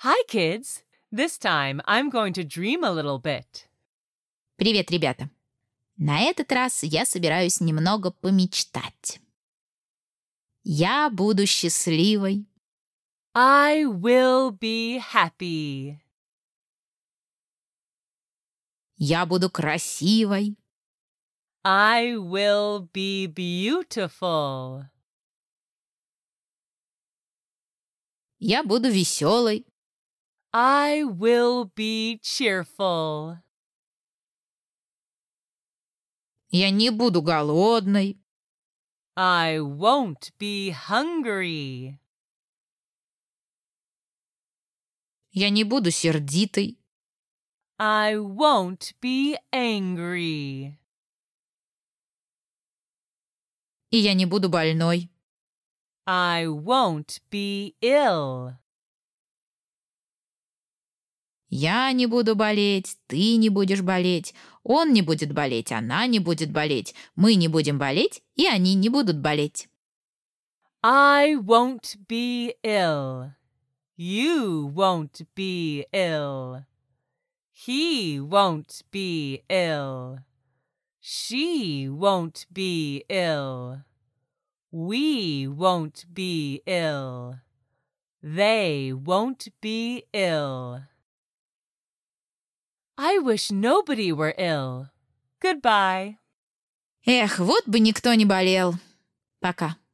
Hi, kids. This time I'm going to dream a little bit. Привет, ребята! На этот раз я собираюсь немного помечтать. Я буду счастливой. I will be happy. Я буду красивой. I will be beautiful. Я буду веселой. I will be cheerful. Я не буду голодной. I won't be hungry. Я не буду сердитой. I won't be angry. И я не буду больной. I won't be ill. Я не буду болеть, ты не будешь болеть, он не будет болеть, она не будет болеть, мы не будем болеть, и они не будут болеть. I won't be ill. You won't be ill. He won't be ill. She won't be ill. We won't be ill. They won't be ill. I wish nobody were ill. Goodbye. Эх, вот бы никто не болел. Пока.